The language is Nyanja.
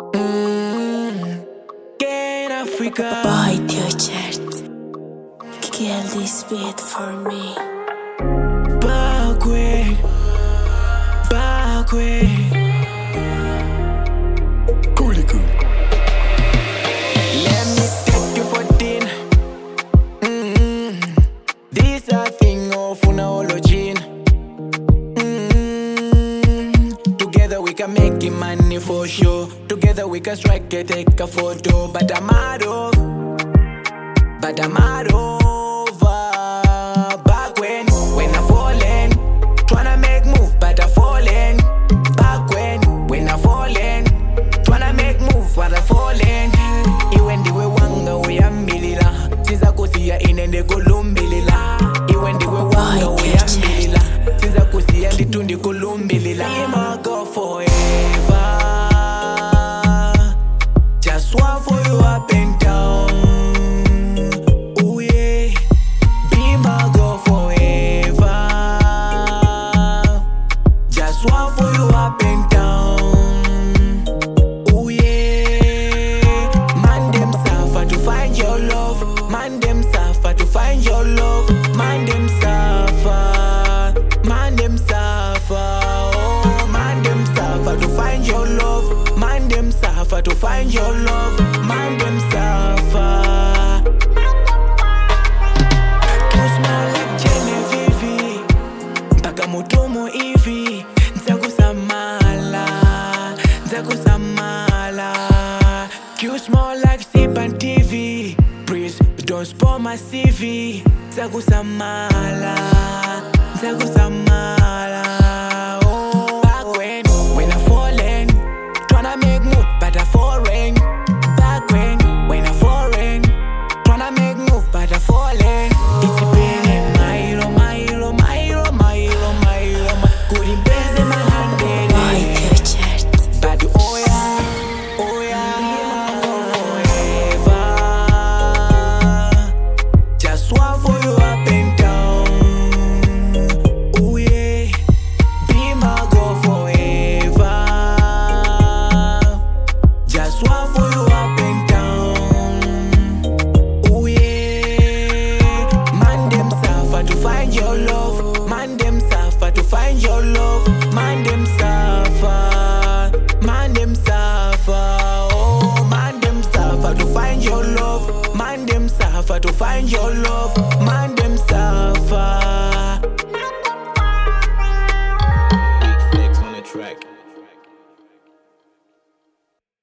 Get Africa. Bite your chest. Kill this beat for me. Backward. Coolican. Let me take you for dinner. This a thing of phonology. Together we can make it money for sure. Together we can strike it, take a photo. But I'm out of. Back when I'm falling, tryna make move, but I'm falling. Back when I'm falling, tryna make move, but I'm falling. Iwendiwe wanga uyambilila, sinza kusiya inende kulumbilila. Iwendiwe wanga uyambilila, sinza kusiya nditundi kulumbilila. I'ma go forever, just one for you up and down. One for you up and down. Ooh yeah. Man them suffer to find your love. Man them suffer to find your love. Man them suffer. Man them suffer. Oh, man them suffer to find your love. Man them suffer to find your love. Man them suffer. Too small like Genevieve. Mpaka mutomo hivi. Q small like sip and TV. Please don't spoil my CV. Zagusamala. Oh, back when I'm falling, tryna make move, but I'm falling. Back when I'm falling, tryna make move, but I'm falling. It's been my hero. Couldn't praise in my hand. But oh yeah. One for you up and down. Ooh yeah. Be my girl forever. Just one for you up and down. Ooh yeah. Man them suffer to find your love. Man them suffer to find your love. Man them suffer. Oh, man them suffer to find your love. Man them suffer to find your love.